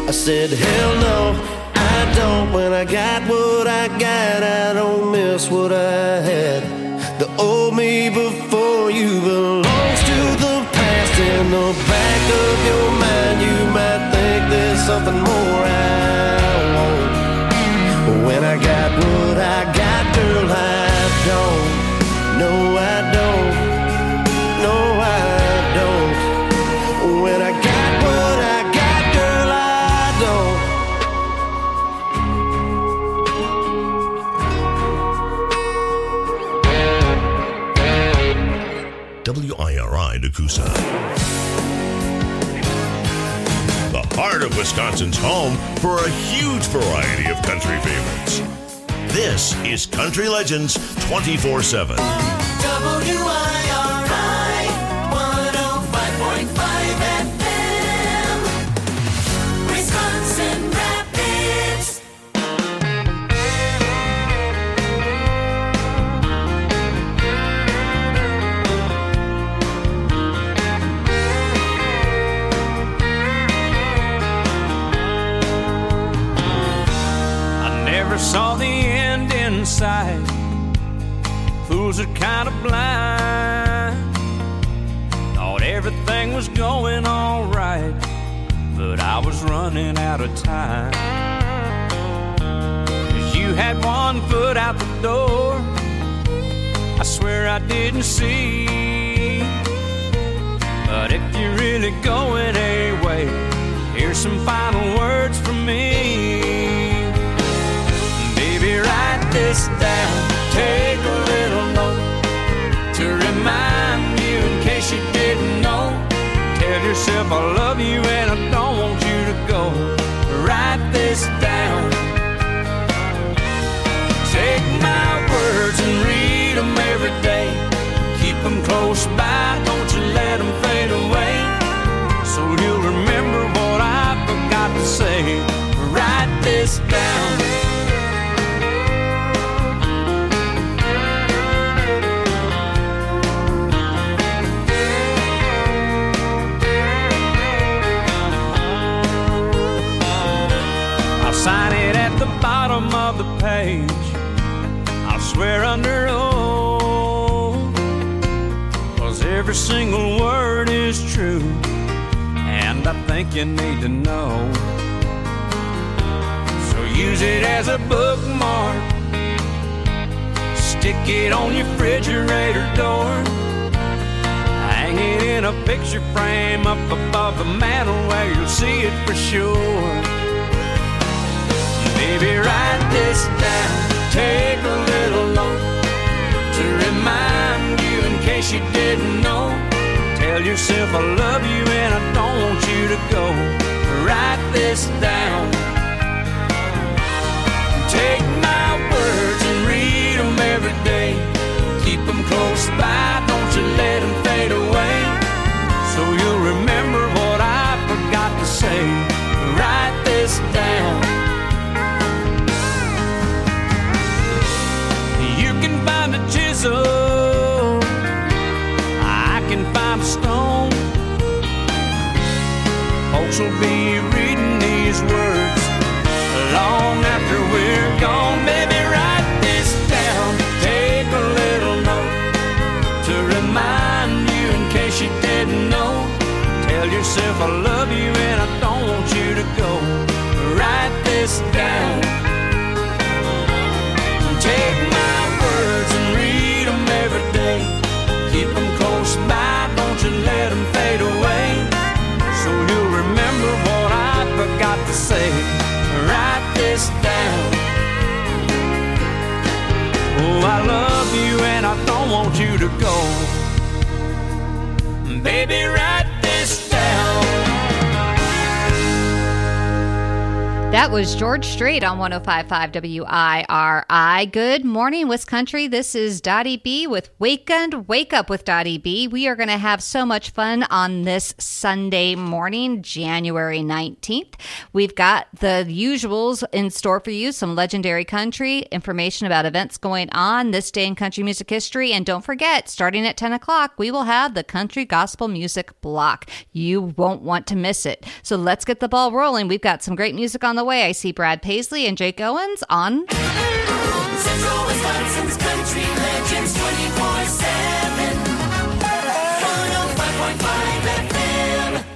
I said, hell no, I don't. When I got what I got, I don't miss what I had. The old me before you belongs to the past. In the back of your mind, you might think there's something more I want. But when I got what I got, girl, I don't. No, I don't. No, I don't. When I got what I got, girl, I don't. WIRI Nakusa. The heart of Wisconsin's home for a huge variety of country favorites. This is Country Legends 24/7. WIRI 105.5 FM, Wisconsin Rapids. I never saw the end in sight. Fools are kind of blind. Thought everything was going all right, but I was running out of time. 'Cause you had one foot out the door, I swear I didn't see. But if you're really going away, here's some final words from me. Baby, write this down, take a little note to remind you in case you didn't know. Tell yourself I love you and I don't want you to go. Write this down. Take my words and read them every day. Keep them close by, don't you let them fade away. So you'll remember what I forgot to say. Write this down. Sign it at the bottom of the page. I'll swear under oath, 'cause every single word is true, and I think you need to know. So use it as a bookmark, stick it on your refrigerator door, hang it in a picture frame up above the mantel where you'll see it for sure. Baby, write this down, take a little note to remind you in case you didn't know. Tell yourself I love you and I don't want you to go. Write this down. Take my words and read them every day. Keep them close by, don't you let them fade away. So you'll remember what I forgot to say. Write this down. Find a chisel, I can find a stone. Folks will be reading these words long after we're gone. Baby, write this down, take a little note to remind you in case you didn't know. Tell yourself I love you and I don't want you to go. Write this down. Take my words and read them every day. Keep them close by, don't you let them fade away. So you'll remember what I forgot to say. Write this down. Oh, I love you and I don't want you to go. Baby, write this down. That was George Strait on 105.5 WIRI. Good morning, Wisconsin. This is Dottie B with Wake Up with Dottie B. We are going to have so much fun on this Sunday morning, January 19th. We've got the usuals in store for you, some legendary country, information about events going on this day in country music history. And don't forget, starting at 10 o'clock, we will have the country gospel music block. You won't want to miss it. So let's get the ball rolling. We've got some great music on the way. I see Brad Paisley and Jake Owens on Central Wisconsin's country legends 24/7. 105.5 FM.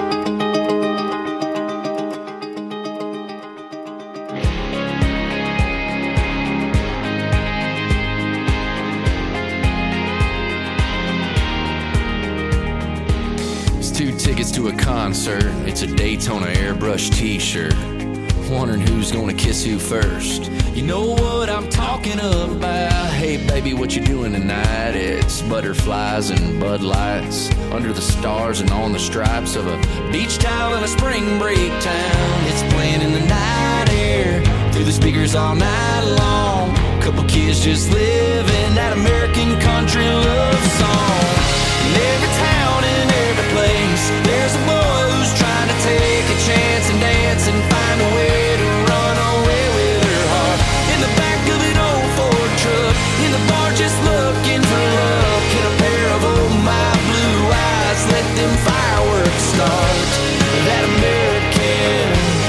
It's 2 tickets to a concert. It's a Daytona airbrush t-shirt. Wondering who's gonna kiss who first. You know what I'm talking about. Hey baby, what you doing tonight? It's butterflies and Bud Lights under the stars and on the stripes of a beach towel in a spring break town. It's playing in the night air through the speakers all night long. Couple kids just living that American country love song. In every town and every place, there's a boy who's trying to take a chance and dance and find a way to run away with her heart. In the back of an old Ford truck, in the bar just looking for love. Can a pair of old my blue eyes let them fireworks start? That American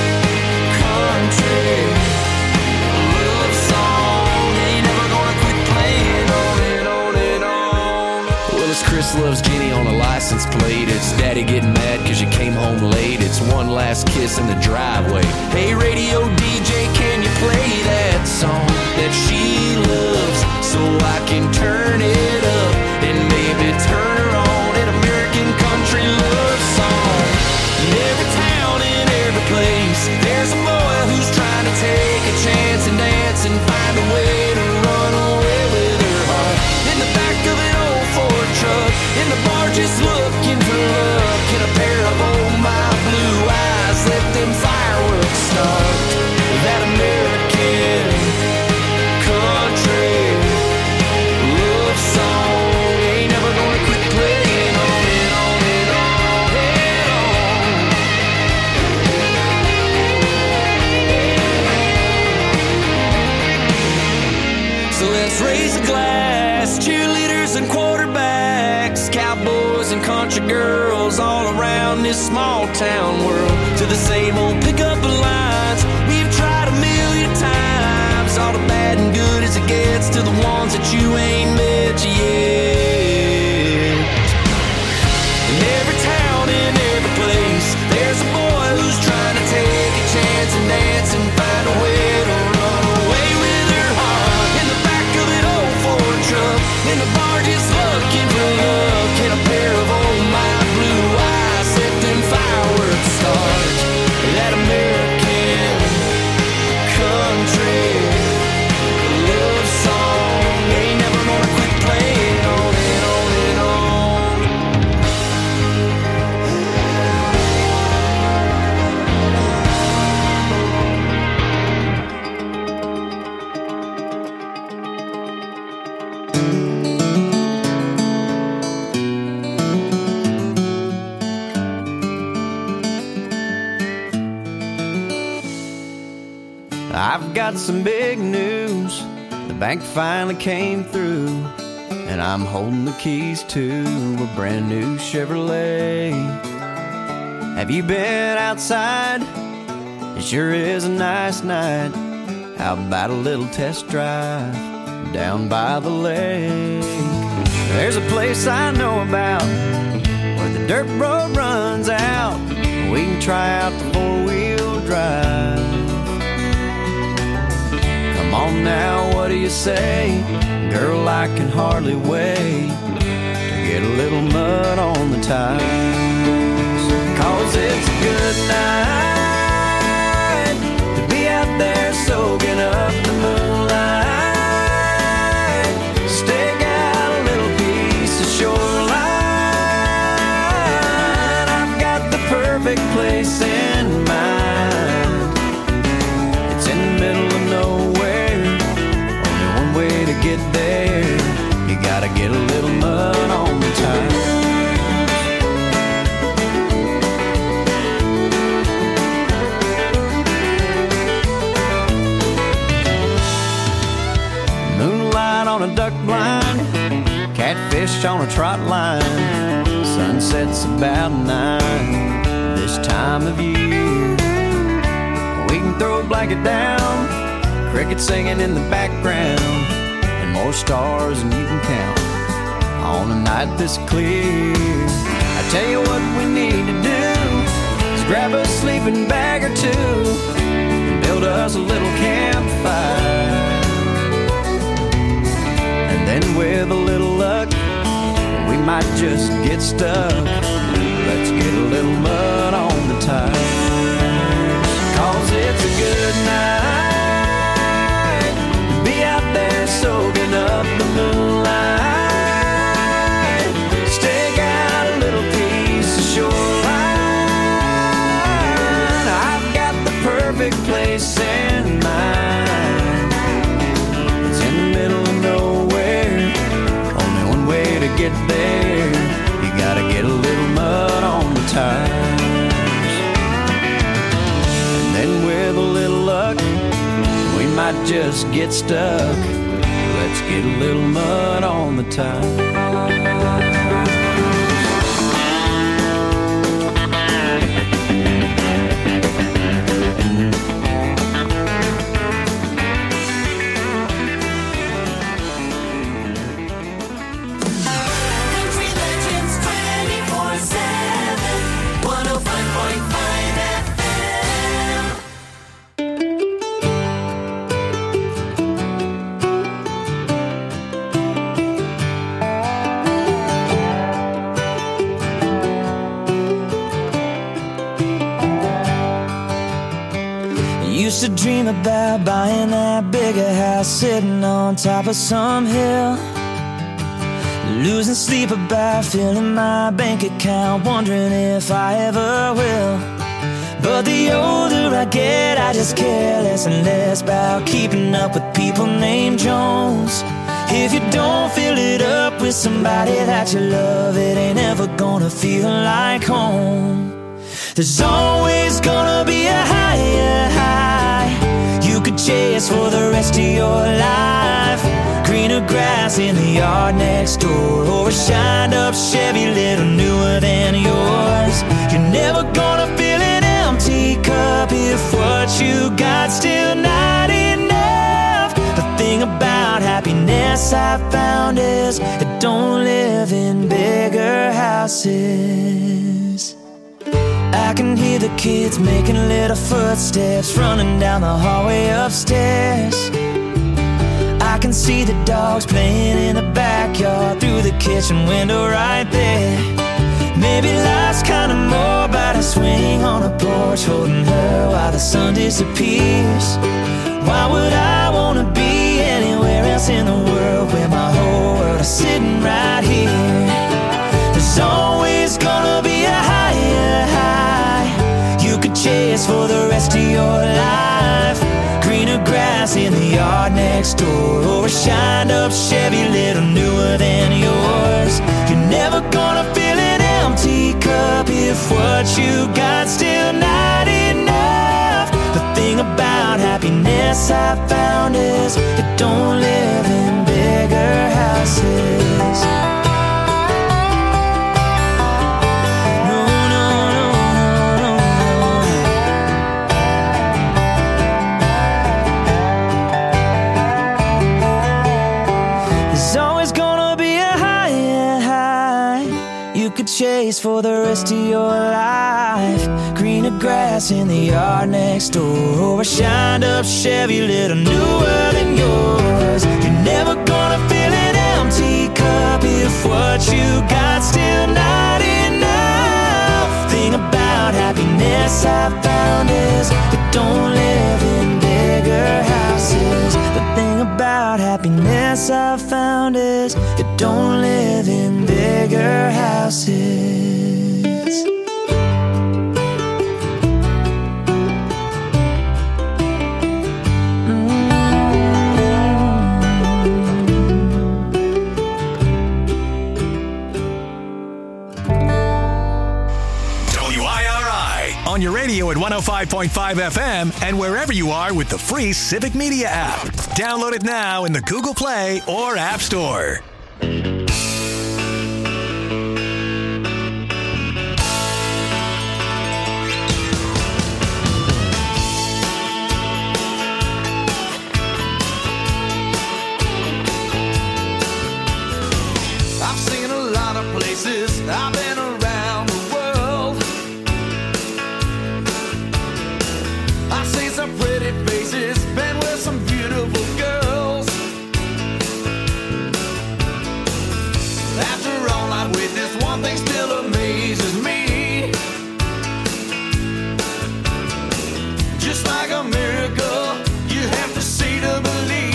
country love song ain't never gonna quit playing on and on and on. Well, it's Chris loves Jenny on a license plate. It's Daddy getting mad cause you came home late. It's one last kiss in the driveway. Hey radio DJ, can you play that song that she loves so I can turn it up and maybe turn her on? An American country love song. In every town, in every place, there's a boy who's trying to take a chance and dance and find a way to run away with her heart. In the back of an old Ford truck, in the bar just looking for love. Can a pair of old my blue eyes let them fireworks start? That American country love song ain't never gonna quit playing on and on and on and on. So let's raise a glass, cheerleaders and quarterbacks, cowboys and country girls all around this small town world. To the same old pickup lines we've tried a million times. All the bad and good as it gets to the ones that you ain't met yet. In every town, in every place, there's a boy who's trying to take a chance and dance and find a way to run away with her heart. In the back of an old Ford truck, in the bar just looking for love. Can a pair of old my blue eyes let them fireworks start? That American country love song ain't never gonna quit playing on and on and on. I've got some big news. The bank finally came through, and I'm holding the keys to a brand new Chevrolet. Have you been outside? It sure is a nice night. How about a little test drive down by the lake? There's a place I know about where the dirt road runs out. We can try out the four-wheel drive. Come on now, what do you say? Girl, I can hardly wait to get a little mud on the tires. 'Cause it's a good night to be out there soaking up the moonlight. Stick out a little piece of shoreline. I've got the perfect place in mind. duck blind, catfish on a trot line. Sunset's about 9 this time of year. We can throw a blanket down, crickets singing in the background, and more stars than you can count on a night this clear. I tell you what we need to do is grab a sleeping bag or two and build us a little campfire. And then with a little luck, we might just get stuck. Let's get a little mud on the tires, 'cause it's a good night to be out there soaking up the moonlight. Stake out a little piece of shoreline. I've got the perfect place in mind. It's in the middle of nowhere, only one way to get there. You gotta get a little mud on the tires. And then with a little luck, we might just get stuck. Let's get a little mud on the tires. Country Legends 24/7, 105.5 FM. Used to dream about buying that bigger house, sitting on top of some hill, losing sleep about filling my bank account, wondering if I ever will. But the older I get, I just care less and less about keeping up with people named Jones. If you don't fill it up with somebody that you love, it ain't ever gonna feel like home. There's always gonna be a higher high you could chase for the rest of your life. Greener grass in the yard next door, or a shined up Chevy little newer than yours. You're never gonna fill an empty cup if what you got still not enough. The thing about happiness I found is it don't live in bigger houses. I can hear the kids making little footsteps running down the hallway upstairs. I can see the dogs playing in the backyard through the kitchen window right there. Maybe life's kinda more about a swing on a porch, holding her while the sun disappears. Why would I wanna be anywhere else in the world where my whole world is sitting right here? There's always gonna be a higher high you could chase for the rest of your life. Greener grass in the yard next door, or a shined up Chevy little newer than yours. You're never gonna fill an empty cup if what you got still not enough. The thing about happiness I found is it don't live in bigger houses. Chase for the rest of your life. Greener grass in the yard next door, or a shined up Chevy little newer than yours. You're never gonna fill an empty cup if what you got still not enough. Thing about happiness I found is it don't live in bigger houses. The thing about happiness I found is it don't live in bigger houses. WIRI on your radio at 105.5 FM, and wherever you are with the free Civic Media app. Download it now in the Google Play or App Store. I've seen a lot of places, I've been around the world. I've seen some pretty faces, been with some beautiful girls. After all I've witnessed, one thing still amazes me. Just like a miracle, you have to see to believe.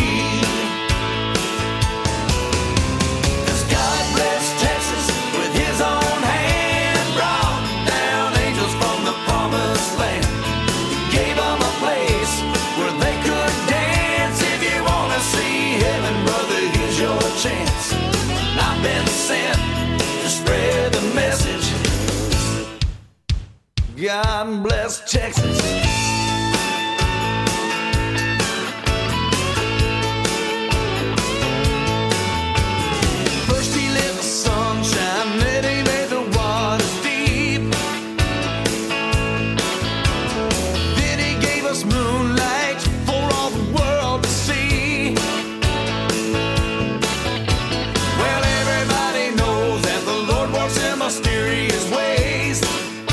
Chance. I've been sent to spread the message. God bless Texas. First he let the sun shine, then he made the waters deep. Then he gave us moonlight for all the world to see. Mysterious ways.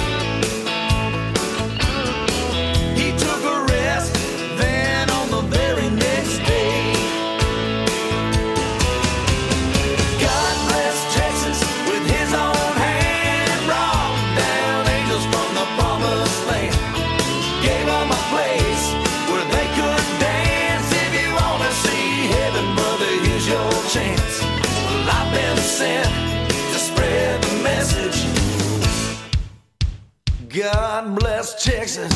He took a rest, then on the very next day. God bless Texas with his own hand, brought down angels from the promised land. Gave them a place where they could dance. If you want to see heaven, brother, here's your chance. Well, I've been sent to spread the message. God bless Texas.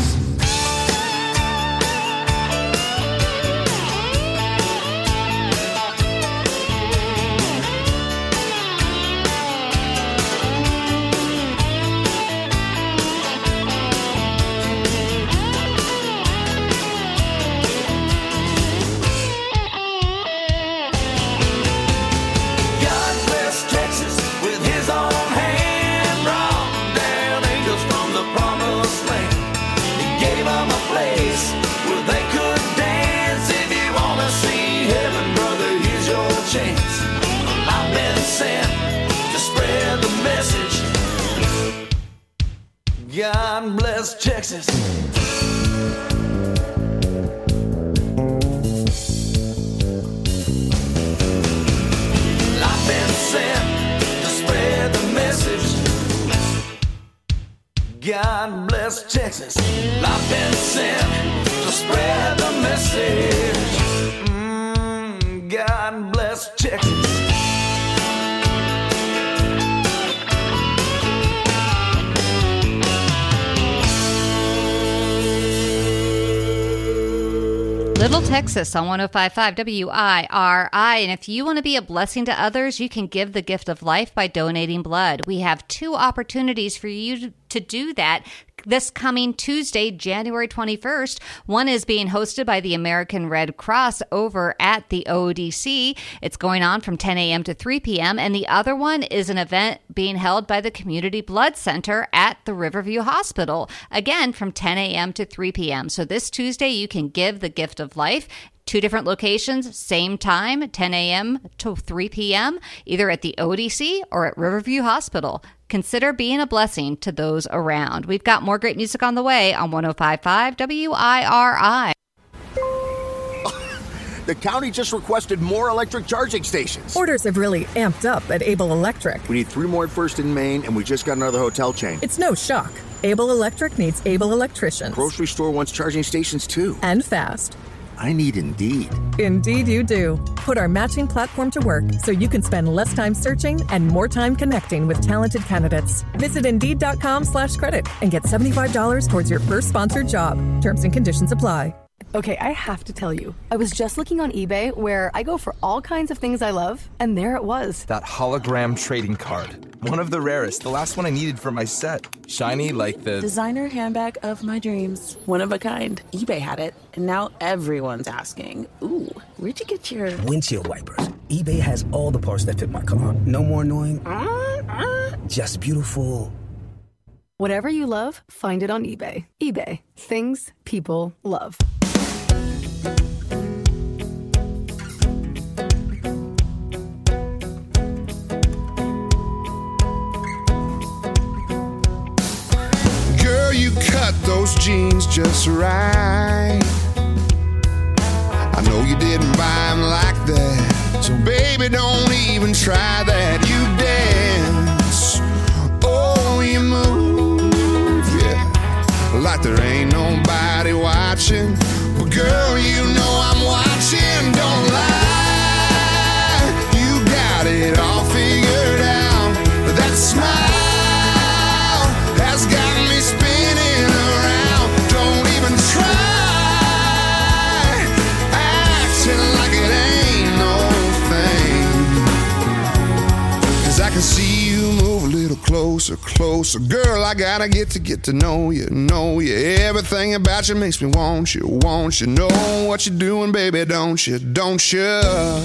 Chance. I've been sent to spread the message. God bless Texas. I've been sent to spread the message. God bless Texas. I've been sent to spread the message. God bless Texas. Little Texas on 105.5 WIRI. And if you want to be a blessing to others, you can give the gift of life by donating blood. We have two opportunities for you to do that this coming Tuesday, January 21st. One is being hosted by the American Red Cross over at the ODC. It's going on from 10 a.m. to 3 p.m. And the other one is an event being held by the Community Blood Center at the Riverview Hospital, again from 10 a.m. to 3 p.m. So this Tuesday, you can give the gift of life. Two different locations, same time, 10 a.m. to 3 p.m., either at the ODC or at Riverview Hospital. Consider being a blessing to those around. We've got more great music on the way on 105.5 WIRI. The county just requested more electric charging stations. Orders have really amped up at Able Electric. We need 3 more at First and Main, and we just got another hotel chain. It's no shock. Able Electric needs able electricians. Grocery store wants charging stations too. And fast. I need Indeed. Indeed you do. Put our matching platform to work so you can spend less time searching and more time connecting with talented candidates. Visit Indeed.com/credit and get $75 towards your first sponsored job. Terms and conditions apply. Okay, I have to tell you, I was just looking on eBay where I go for all kinds of things I love, and there it was. That hologram trading card. One of the rarest, the last one I needed for my set. Shiny like the... designer handbag of my dreams. One of a kind. eBay had it, and now everyone's asking, ooh, where'd you get your... windshield wipers. eBay has all the parts that fit my car. No more annoying. Just beautiful. Whatever you love, find it on eBay. eBay. Things people love. Girl, you cut those jeans just right. I know you didn't buy them like that, so baby, don't even try that. You dance, oh, you move, yeah, like there ain't nobody watching. But girl, you know I'm watching, don't lie. You got it all figured out. That smile has got me spinning around. Don't even try acting like it ain't no thing. 'Cause I can see you move a little closer, closer. Girl, I gotta get to know you, know you. Everything about you makes me want you, want you. Know what you're doing, baby, don't you, don't you?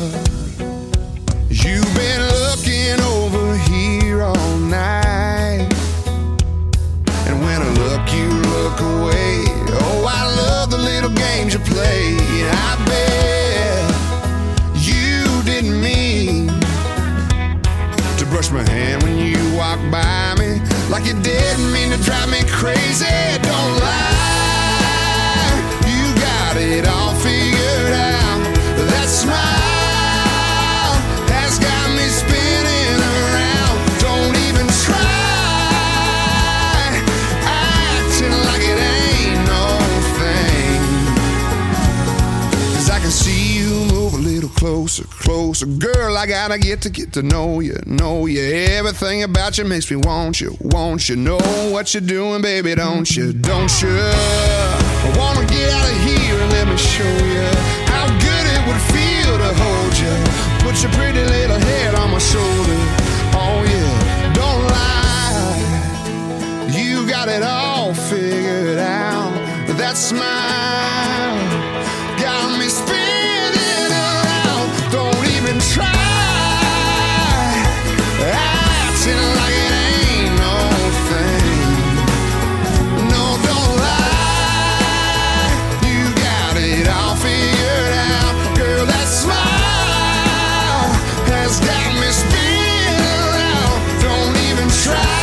You've been looking over here all night, and when I look, you look away. Oh, I love the little games you play. I bet you didn't mean to brush my hand when you walked by me, like you didn't mean to drive me crazy. Don't lie, you got it all figured out. That smile has got me spinning around. Don't even try acting like it ain't no thing. 'Cause I can see you move a little closer, closer. Girl, I gotta get to know you, know you. Everything about you makes me want you, want you. Know what you're doing, baby, don't you, don't you? I wanna get out of here and let me show you how good it would feel to hold you. Put your pretty little head on my shoulder. Oh yeah, don't lie, you got it all figured out. That smile got me spinning around. Don't even try acting like it ain't no thing. No, don't lie, you got it all figured out. Girl, that smile has got me spinning around. Don't even try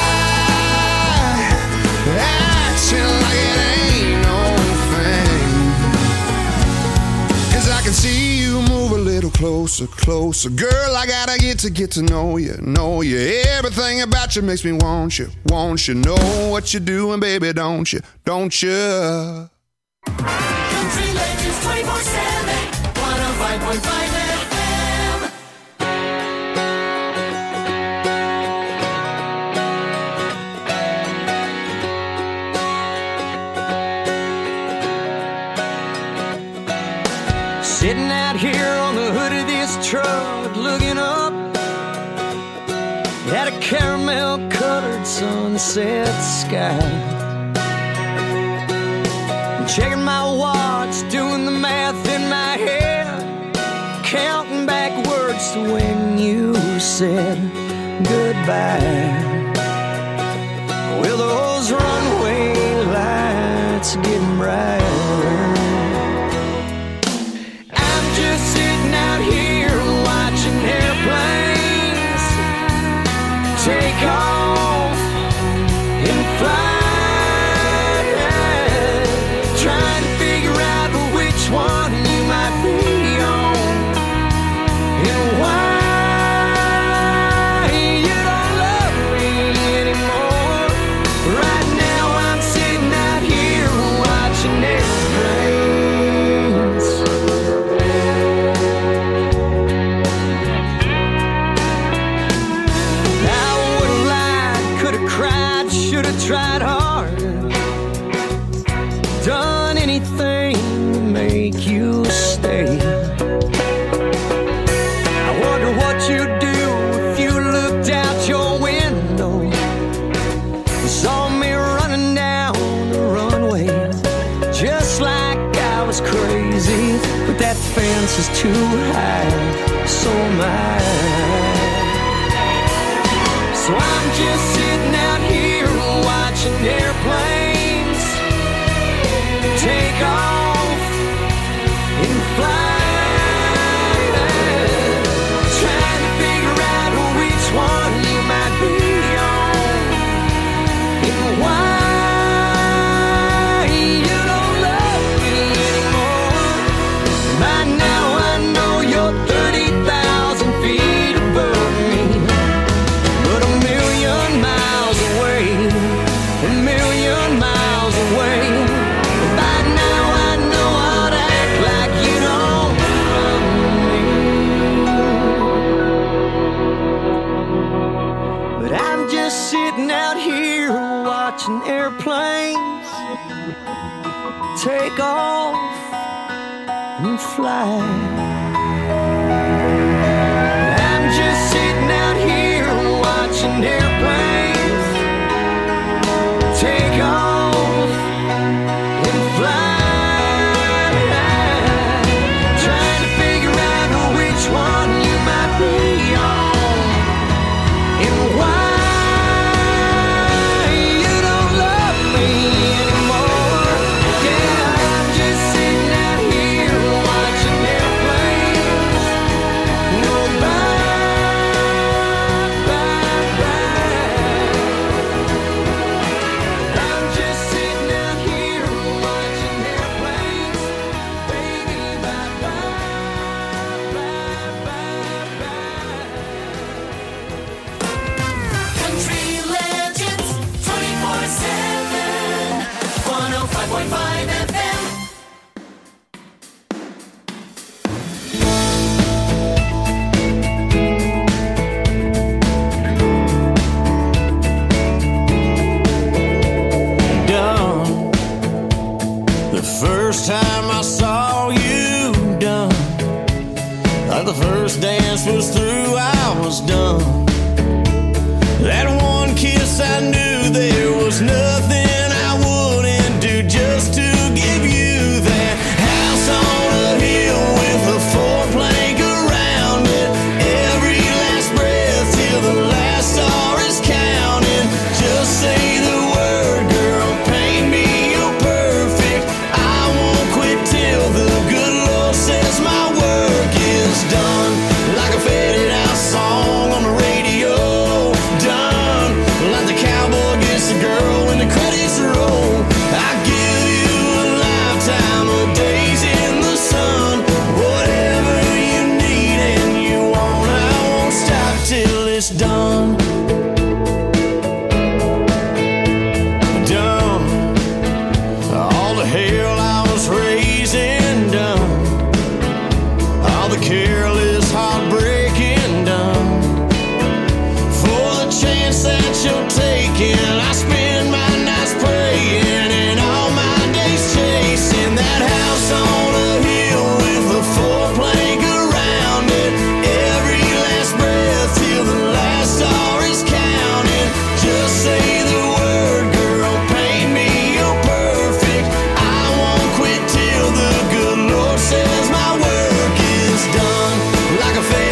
acting like it ain't no thing. 'Cause I can see you move a little closer, closer. Girl, I gotta get to know you, know you. Everything about you makes me want you, want you. Know what you're doing, baby, don't you, don't you? Country Legends 24/7, 105.5 FM. Sitting out here on the hood of this truck, looking up at a caramel-colored sunset sky. Checking my watch, doing the math in my head, counting backwards to when you said goodbye. Well, those runway lights are getting brighter. I'm just sitting out here watching airplanes take off and fly. Trying to figure out which one you might be on and why you don't love me anymore. Right now I'm sitting out here watching too high, so mad. So I'm just sitting out here watching airplanes take off and fly, trying to figure out which one you might be on and why you don't love me anymore. By now I know you're 30,000 feet above me, but a million miles away, a million miles away. By now I know how to act like you don't love me. But I'm just sitting out here watching airplanes take off and fly. I'm just sitting out here watching airplanes take off and fly, trying to figure out which one you might be on and why you don't love me anymore. Yeah, I'm just sitting out here watching airplanes go by, I'm just sitting out here watching airplanes, baby, Country Legends 24/7, 105.5 FM. Done. The first time I saw you, done. Like the first dance was through, I was done. That one kiss, I knew there was nothing I wouldn't do just to give you that house on a hill with a four-plank around it. Every last breath till the last star is counting. Just say the word, girl, paint me, you're perfect. I won't quit till the good Lord says my work is done. Like a faded out song on the radio, done. Like the cowboy gets the girl when the credits roll. I give you a lifetime of days in the sun. Whatever you need and you want, I won't stop till it's done. Done. All the hell I was raising, done. All the careless heartbreaking, done. For the chance that you're taking, I spend my nights praying and all my days chasing that house on a hill with a four-plank around it. Every last breath till the last star is counting. Just say the word, girl, paint me, you're perfect. I won't quit till the good Lord says my work is done. Like a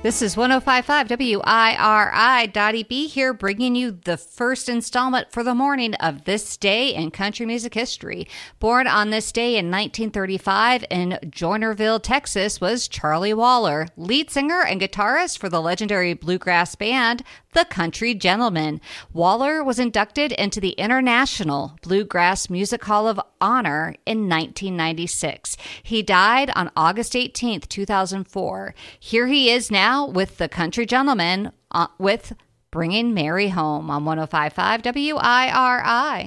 This is 105.5 WIRI. Dottie B here, bringing you the first installment for the morning of this day in country music history. Born on this day in 1935 in Joinerville, Texas, was Charlie Waller, lead singer and guitarist for the legendary bluegrass band, The Country Gentlemen. Waller was inducted into the International Bluegrass Music Hall of Honor in 1996. He died on August 18th, 2004. Here he is now with The Country Gentlemen with Bringing Mary Home on 105.5 WIRI.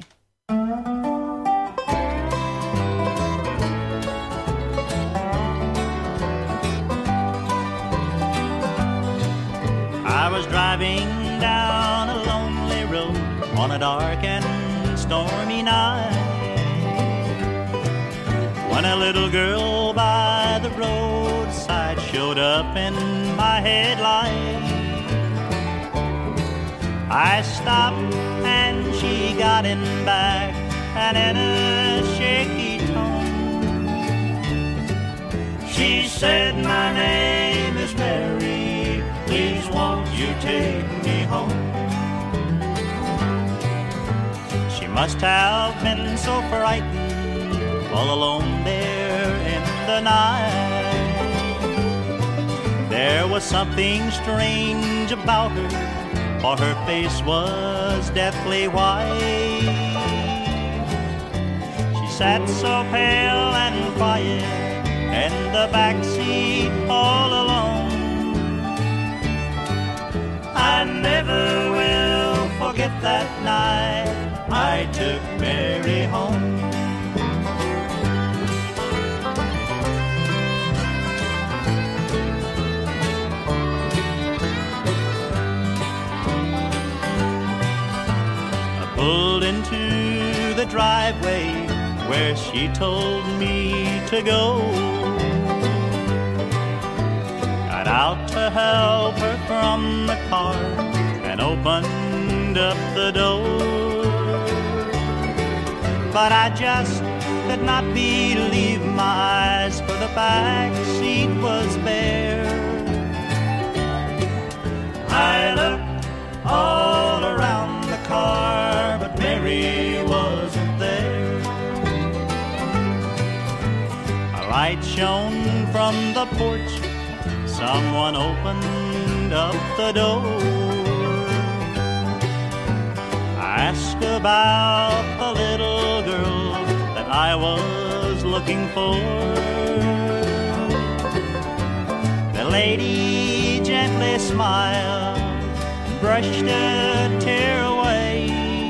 I was driving down a lonely road on a dark and stormy night when a little girl by the roadside showed up in my headlight. I stopped and she got in back and in a shaky tone she said, "My name is Mary, please won't you take me home?" She must have been so frightened, all alone there in the night. There was something strange about her, for her face was deathly white. She sat so pale and quiet in the backseat all alone. I never will forget that night I took Mary home. I pulled into the driveway where she told me to go. Got out to help her from the car and opened up the door. But I just could not believe my eyes, for the back seat was bare. I looked all around the car, but Mary wasn't there. A light shone from the porch. Someone opened up the door. I asked about the little girl that I was looking for. The lady gently smiled, brushed a tear away.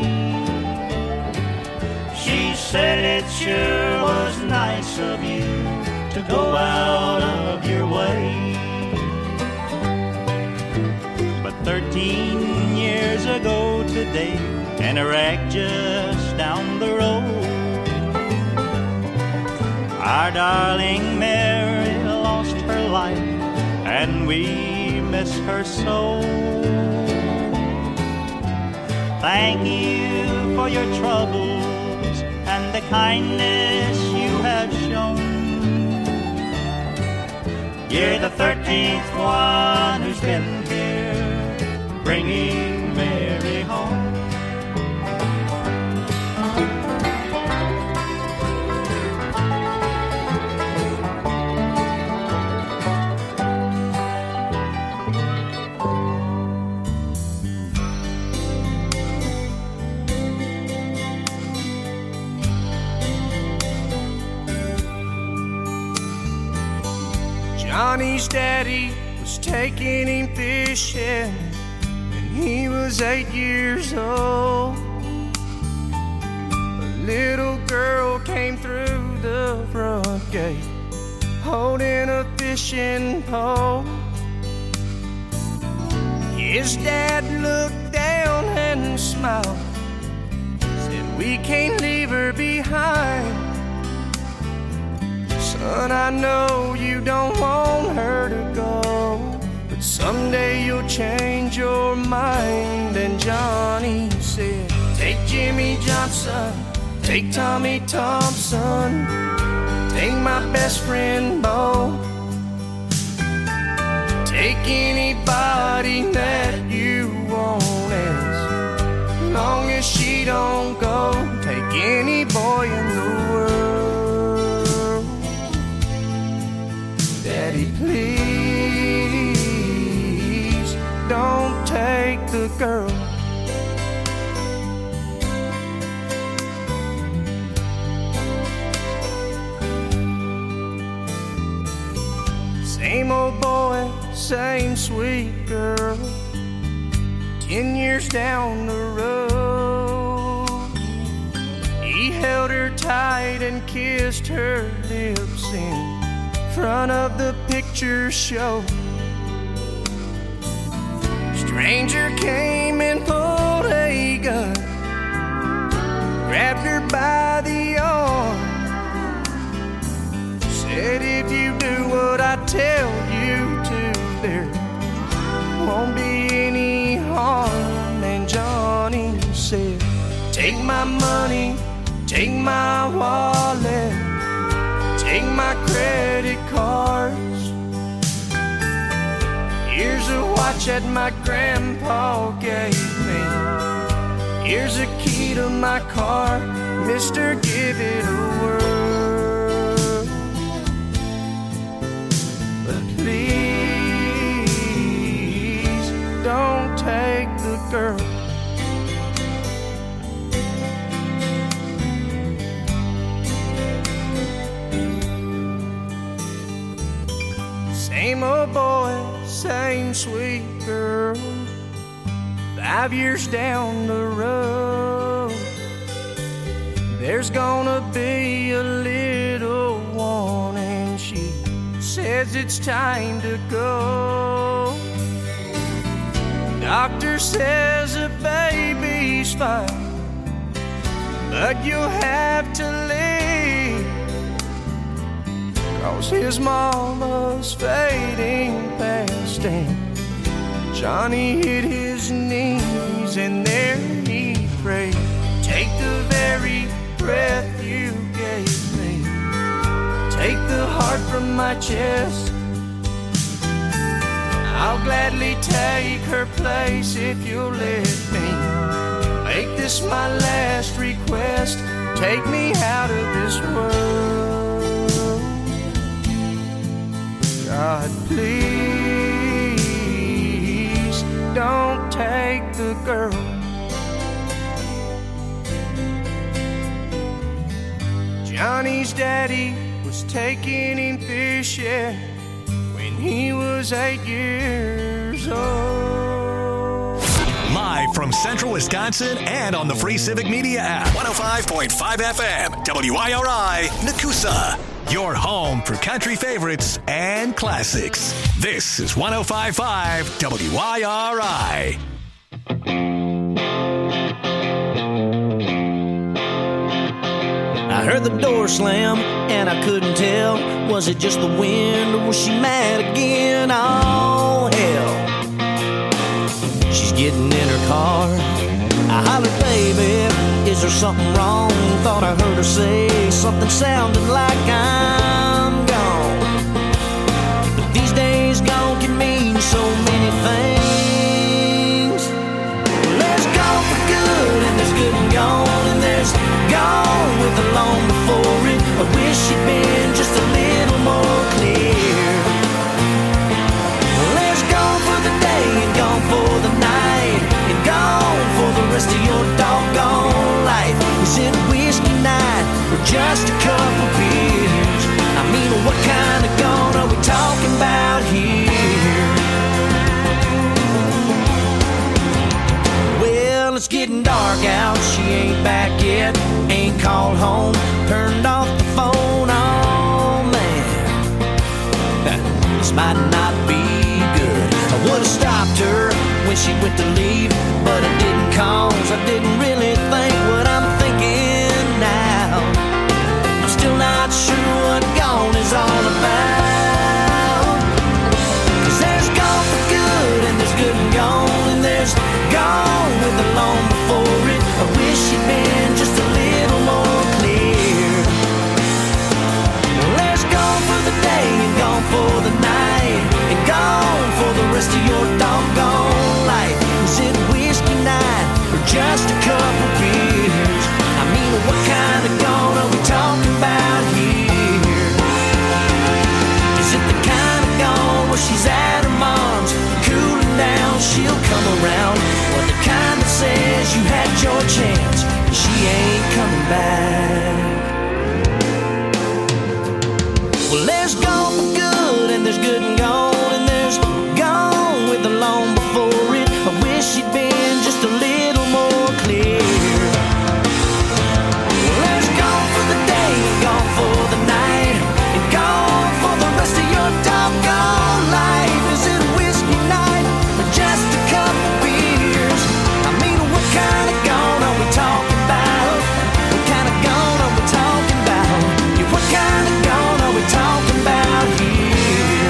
She said, "It sure was nice of you to go out of your way." 13 years ago today, in a wreck just down the road, our darling Mary lost her life, and we miss her so. Thank you for your troubles and the kindness you have shown. You're the 13th one who's been here, bringing Mary home. Johnny's daddy was taking him fishing when he was 8 years old. A little girl came through the front gate holding a fishing pole. His dad looked down and smiled, said, "We can't leave her behind. Son, I know you don't want her to go, but someday you'll change your mind." And Johnny said, "Take Jimmy Johnson, take Tommy Thompson, take my best friend Bo, take take anybody that you want. As long as she don't go, take any boy in the world. Daddy, please don't take the girl. Same old boy, same sweet girl. 10 years down the road, he held her tight and kissed her lips in front of the picture show. Stranger came and pulled a gun, grabbed her by the arm, said, if you do what I tell you to, there won't be any harm. And Johnny said, take my money, take my wallet, take my credit cards. Here's a watch that my grandpa gave me. Here's a key to my car, mister, give it a whirl. But please don't take the girl. Same old boy, same sweet girl. 5 years down the road, there's gonna be a little one, and she says it's time to go. Doctor says the baby's fine, but you'll have to leave, 'cause his mama's fading fast. And Johnny hit his knees and there he prayed, take the very breath you gave me, take the heart from my chest. I'll gladly take her place if you'll let me make this my last request. Take me out of this world. God, please don't take the girl. Johnny's daddy was taking him fishing when he was 8 years old. Live from Central Wisconsin and on the free Civic Media app. 105.5 FM, WIRI, Nakusa. Your home for country favorites and classics. This is 105.5 WIRI. I heard the door slam and I couldn't tell, was it just the wind or was she mad again? Oh hell, she's getting in her car. I hollered, baby, is there something wrong? Thought I heard her say something sounding like I'm gone. But these days gone can mean so many things. Well, there's gone for good and there's good and gone, and there's gone with the long before it. I wish you'd been just a little more clear. Well, there's gone for the day and gone for the night, and gone for the rest of your doggone life. Is it a whiskey night or just a couple beers? I mean, what kind of gone are we talking about here? Well, it's getting dark out, she ain't back yet, ain't called home, turned off the phone. Oh man, this might not be good. I would've stopped her when she went to leave, but I didn't, 'cause I didn't really think what I'm thinking now. I'm still not sure what gone is all about, 'cause there's gone for good and there's good and gone, and there's gone with the long before it. I wish you'd been just a little more clear. Well, there's gone for the day and gone for the night, and gone for the come around. But the kind that says you had your chance, she ain't coming back. Well, there's gone for good, and there's good and gone, and there's gone with the long before it. I wish she'd been just a little more clear. Well, there's gone for the day, and gone for the night, and gone for the rest of your doggone life. Is it a whiskey night, or just a couple beers? I mean, what kind of gone are we talking about? What kind of gone are we talking about? Yeah, what kind of gone are we talking about here?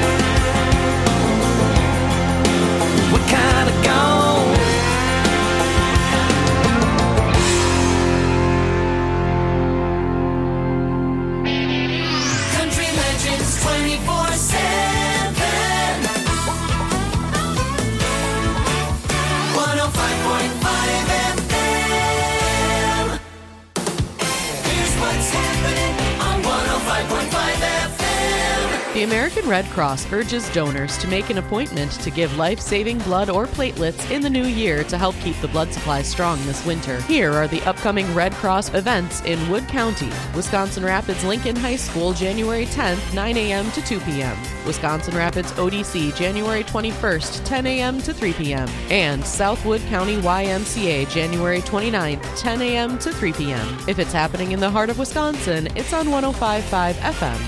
What kind of gone? Country Legends 24/7. 105.5 FM. Here's what's happening on 105.5 FM. The American Red Cross urges donors to make an appointment to give life-saving blood or platelets in the new year to help keep the blood supply strong this winter. Here are the upcoming Red Cross events in Wood County. Wisconsin Rapids Lincoln High School, January 10th, 9 a.m. to 2 p.m. Wisconsin Rapids ODC, January 21st, 10 a.m. to 3 p.m. And Southwood County YMCA, January 29th, 10 a.m. to 3 p.m. If it's happening in the heart of Wisconsin, it's on 105.5 FM.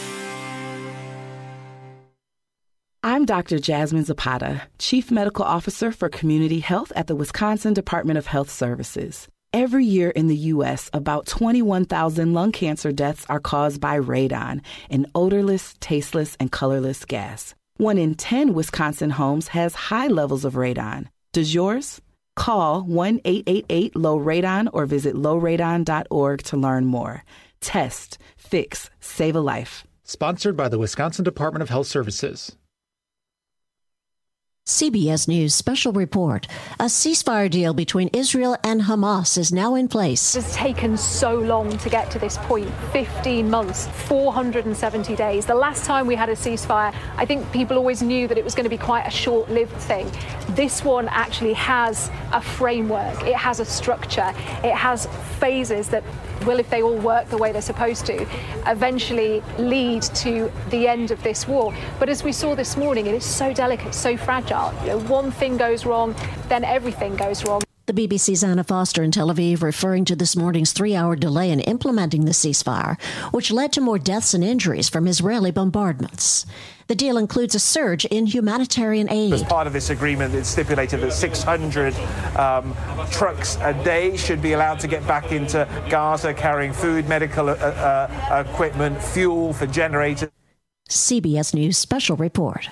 I'm Dr. Jasmine Zapata, Chief Medical Officer for Community Health at the Wisconsin Department of Health Services. Every year in the U.S., about 21,000 lung cancer deaths are caused by radon, an odorless, tasteless, and colorless gas. 1 in 10 Wisconsin homes has high levels of radon. Does yours? Call 1-888-LOW-RADON or visit lowradon.org to learn more. Test, fix, save a life. Sponsored by the Wisconsin Department of Health Services. CBS News special report. A ceasefire deal between Israel and Hamas is now in place. It has taken so long to get to this point, 15 months, 470 days. The last time we had a ceasefire, I think people always knew that it was going to be quite a short-lived thing. This one actually has a framework. It has a structure. It has phases that will, if they all work the way they're supposed to, eventually lead to the end of this war. But as we saw this morning, it is so delicate, so fragile. You know, one thing goes wrong, then everything goes wrong. The BBC's Anna Foster in Tel Aviv referring to this morning's 3-hour delay in implementing the ceasefire, which led to more deaths and injuries from Israeli bombardments. The deal includes a surge in humanitarian aid. As part of this agreement, it's stipulated that 600 trucks a day should be allowed to get back into Gaza, carrying food, medical equipment, fuel for generators. CBS News special report.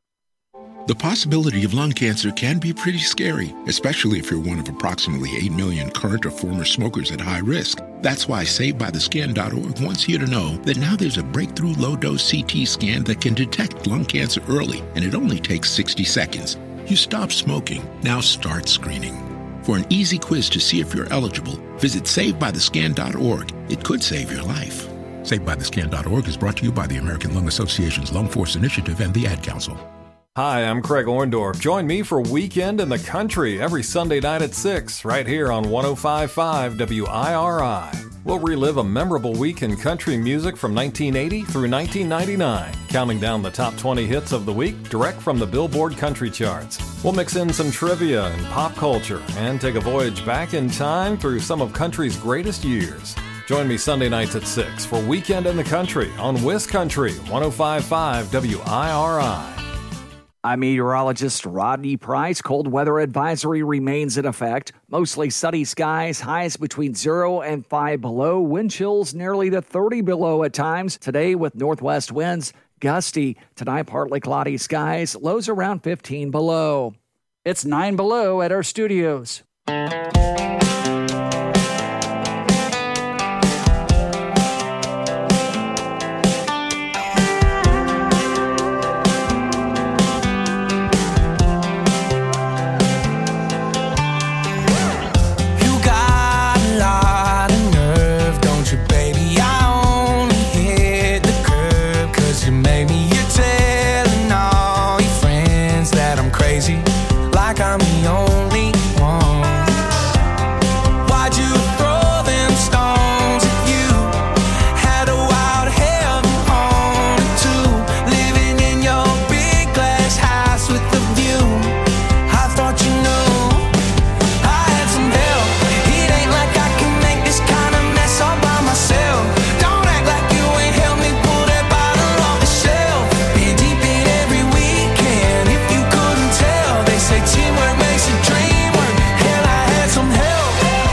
The possibility of lung cancer can be pretty scary, especially if you're one of approximately 8 million current or former smokers at high risk. That's why SaveByTheScan.org wants you to know that now there's a breakthrough low-dose CT scan that can detect lung cancer early, and it only takes 60 seconds. You stop smoking, now start screening. For an easy quiz to see if you're eligible, visit SaveByTheScan.org. It could save your life. SaveByTheScan.org is brought to you by the American Lung Association's Lung Force Initiative and the Ad Council. Hi, I'm Craig Orndorff. Join me for Weekend in the Country every Sunday night at 6, right here on 105.5 WIRI. We'll relive a memorable week in country music from 1980 through 1999, counting down the top 20 hits of the week direct from the Billboard Country Charts. We'll mix in some trivia and pop culture and take a voyage back in time through some of country's greatest years. Join me Sunday nights at 6 for Weekend in the Country on WisCountry 105.5 WIRI. I'm meteorologist Rodney Price. Cold weather advisory remains in effect. Mostly sunny skies, highs between 0 and 5 below. Wind chills nearly to 30 below at times. Today with northwest winds, gusty. Tonight partly cloudy skies, lows around 15 below. It's 9 below at our studios. like I'm the only one. Why'd you throw them stones at you? Had a wild heaven on it too. Living in your big glass house with the view. I thought you knew I had some help. It ain't like I can make this kind of mess all by myself. Don't act like you ain't helped me pull that bottle off the shelf. Been deep in every weekend. If you couldn't tell, they say teamwork makes a dream work. Hell, I had some help.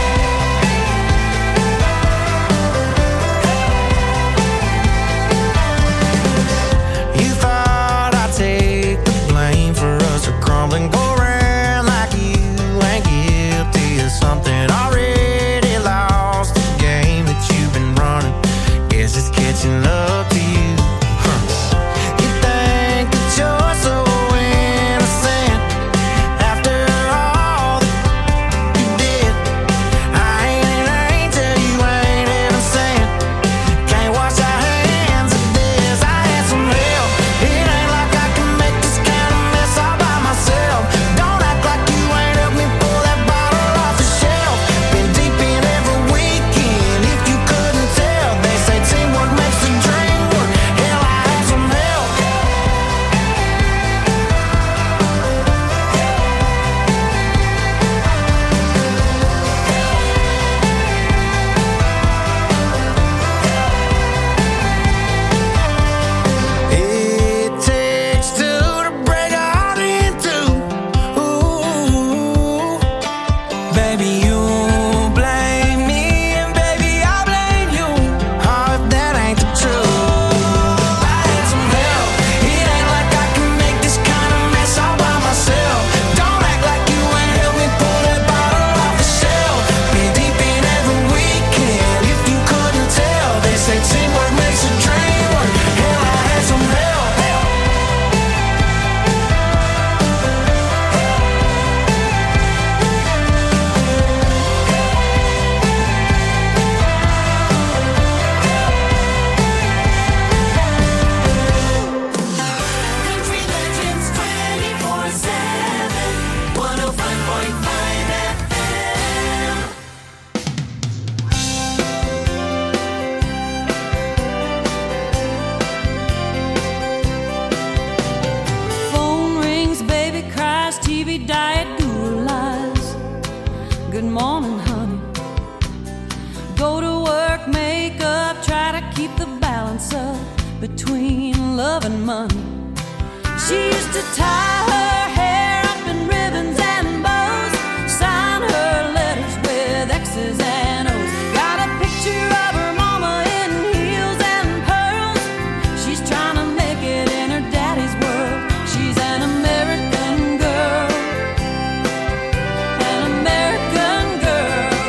You thought I'd take the blame for us to crumble and go around like you ain't guilty of something already lost. The game that you've been running, guess it's catching up to you. You think that you're so innocent after all that you did. I ain't an angel, you ain't innocent. Can't wash our hands of this. I had some help. It ain't like I can make this kind of mess all by myself. Don't act like you ain't helped me pull that bottle off the shelf. Been deep in every weekend. If you couldn't tell, they say teamwork makes the dream work. Hell, I had some help. It takes two to break a heart in two. Ooh, baby, you blame me, and baby, I blame you. Oh, if that ain't the truth. I had some help. It ain't like I can make this kind of mess all by myself. Don't act like you ain't helped me pull that bottle off the shelf. Been deep in every weekend. If you couldn't tell, they say teamwork makes a dream work. Hell, I had some help. Country legends 24/7. 105.5 FM. Phone rings, baby cries, TV diet, guru lies. Good morning, honey. Go to work, make up, try to keep the balance up between love and money. She used to tie her hair up in ribbons and bows, sign her letters with X's and O's. Got a picture of her mama in heels and pearls. She's trying to make it in her daddy's world. She's an American girl, an American girl.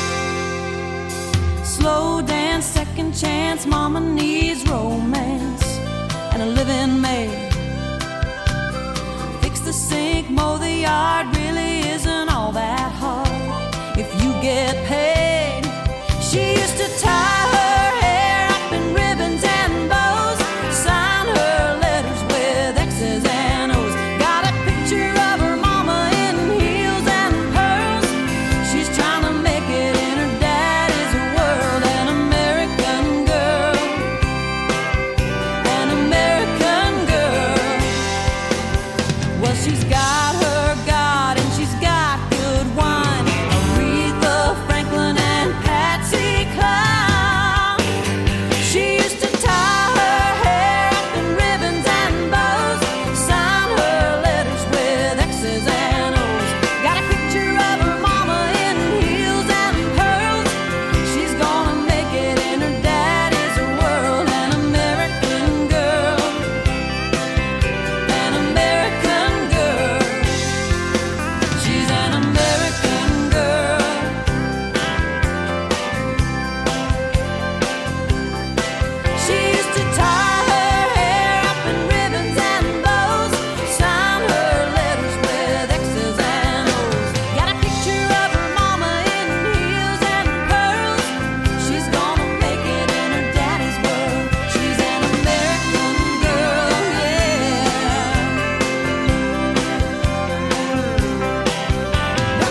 Slow dance, second chance, mama needs romance and a living maid. Fix the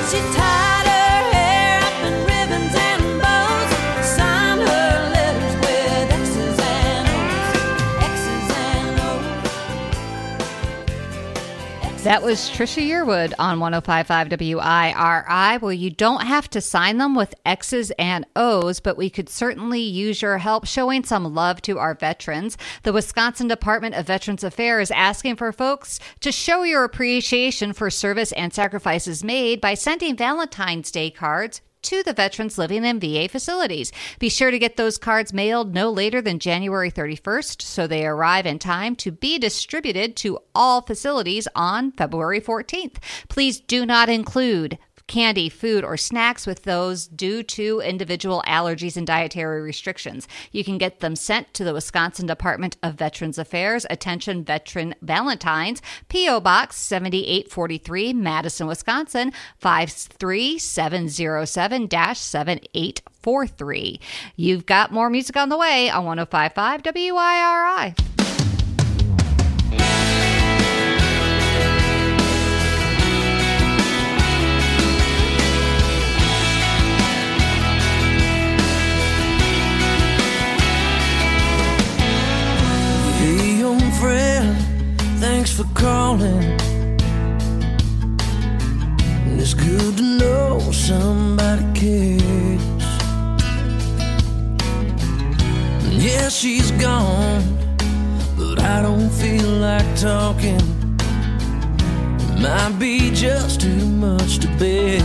She tied her hair up in ribbons and bows, signed her letters with X's and O's, X's and O's. That was Trisha Yearwood on 105.5 WIRI. Well, you don't have to sign them with X's and O's, but we could certainly use your help showing some love to our veterans. The Wisconsin Department of Veterans Affairs is asking for folks to show your appreciation for service and sacrifices made by sending Valentine's Day cards to the veterans living in VA facilities. Be sure to get those cards mailed no later than January 31st so they arrive in time to be distributed to all facilities on February 14th. Please do not include candy, food, or snacks with those due to individual allergies and dietary restrictions. You can get them sent to the Wisconsin Department of Veterans Affairs. Attention Veteran Valentines, P.O. Box 7843, Madison, Wisconsin, 53707-7843. You've got more music on the way on 105.5 WIRI. Friend, thanks for calling. It's good to know somebody cares. Yeah, she's gone, but I don't feel like talking. It might be just too much to bear.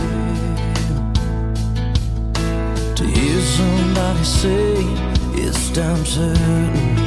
To hear somebody say it's time certain,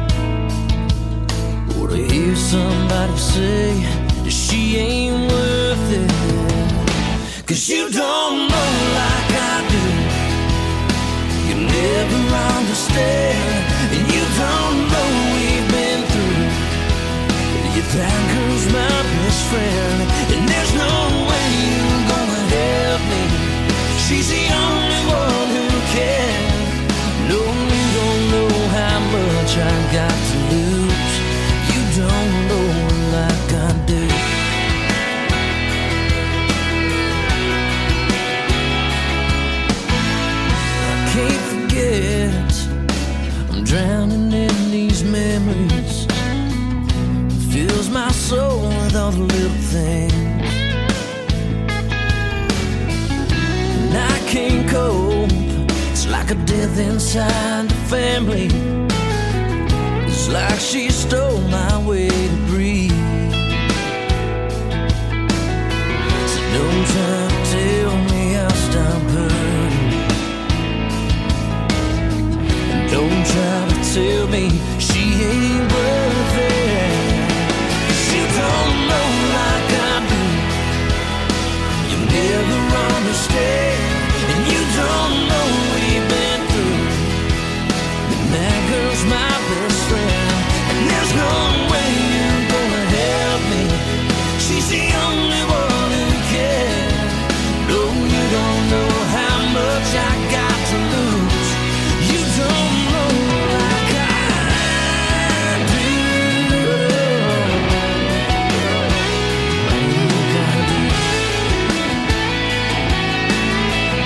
or to hear somebody say that she ain't worth it. 'Cause you don't know like I do. You never understand, and you don't know we've been through. That girl's my best friend, and there's no way you're gonna help me. She's the only one who can. No, you don't know how much I got to lose. Don't know like I do. I can't forget, I'm drowning in these memories. It fills my soul with all the little things, and I can't cope. It's like a death inside the family. It's like she stole my way to breathe. So don't try to tell me I'll stop hurting, and don't try to tell me she ain't worth it. 'Cause you don't know like I do. You never understand, and you don't know we've been through. And that girl's my best friend, and there's no way you're gonna help me. She's the only one who can. No, you don't know how much I got to lose. You don't know like I do. You gotta do.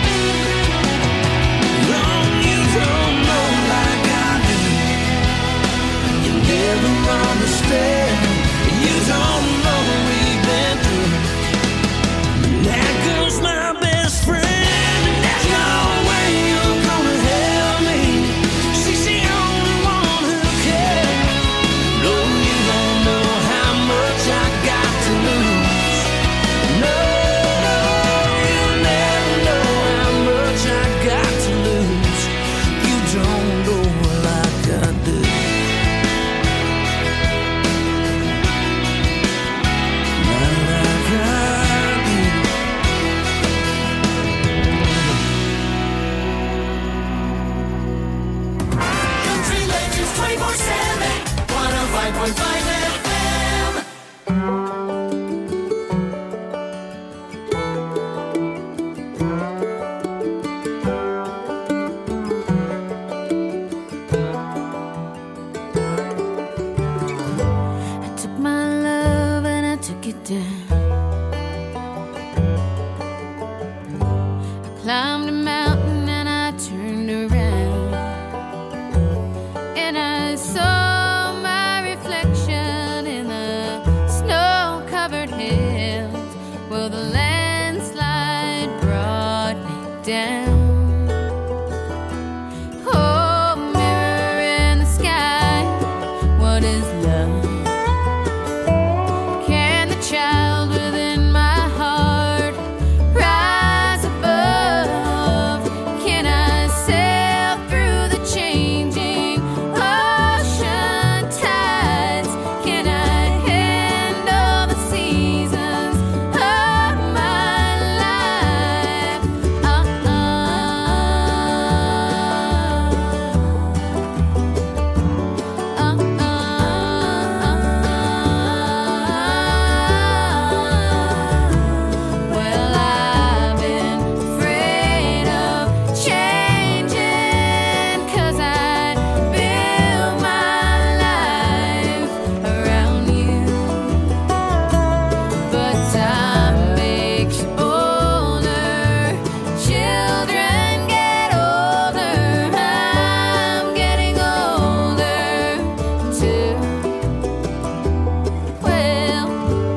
down. Oh, mirror in the sky, what is love? Can the child within my heart rise above? Can I sail through the changing ocean tides? Can I handle the seasons of my life? Well, I've been afraid of changing, 'cause I built my life around you. But time makes you older, children get older, I'm getting older too. Well,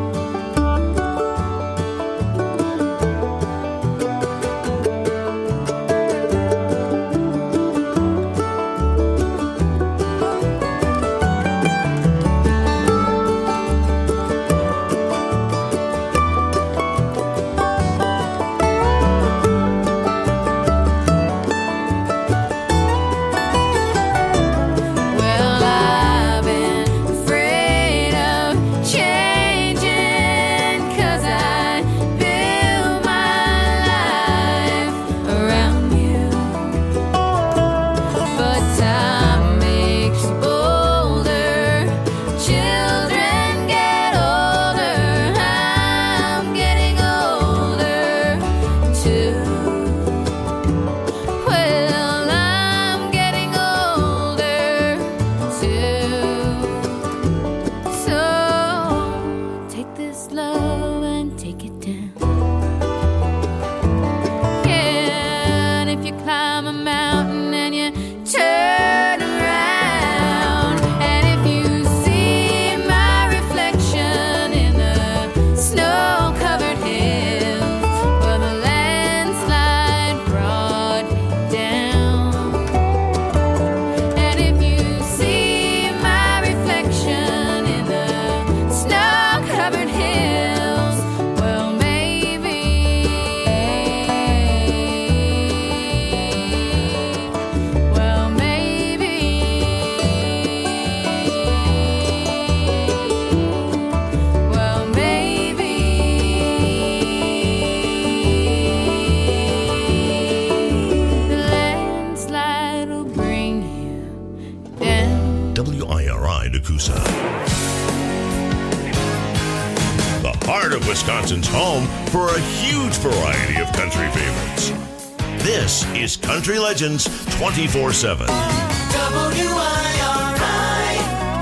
well, I've been afraid of changing, 'cause I built my life around you. But time makes you older, children get older, I'm getting older too. Well, I'm getting older too. So take this love and take it down. Yeah, and if you climb a mountain and you turn around, and if you see my reflection in the snow-covered hills where the landslide brought me down, and if you see my reflection in the snow-covered hills, well, maybe the landslide will bring you down. WIRI Nakusa. The heart of Wisconsin's home for a huge variety of country favorites. This is Country Legends 24/7. WIRI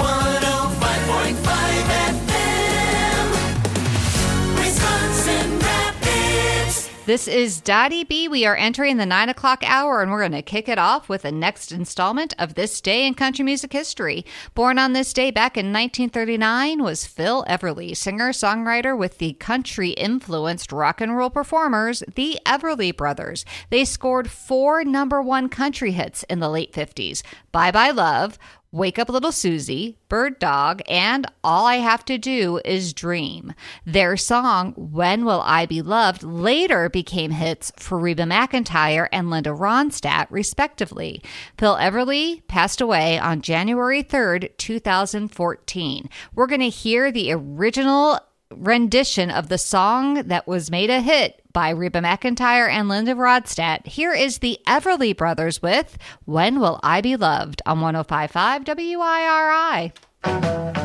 105.5 FM, Wisconsin Rapids. This is Dottie B. We are entering the 9 o'clock hour, and we're going to kick it off with the next installment of This Day in Country Music History. Born on this day back in 1939 was Phil Everly, singer-songwriter with the country-influenced rock and roll performers, the Everly Brothers. They scored 4 number-1 country hits in the late 50s, Bye Bye Love, Wake Up Little Susie, Bird Dog, and All I Have to Do Is Dream. Their song, When Will I Be Loved, later became hits for Reba McEntire and Linda Ronstadt, respectively. Phil Everly passed away on January 3rd, 2014. We're going to hear the original rendition of the song that was made a hit by Reba McEntire and Linda Ronstadt. Here is the Everly Brothers with When Will I Be Loved on 105.5 WIRI.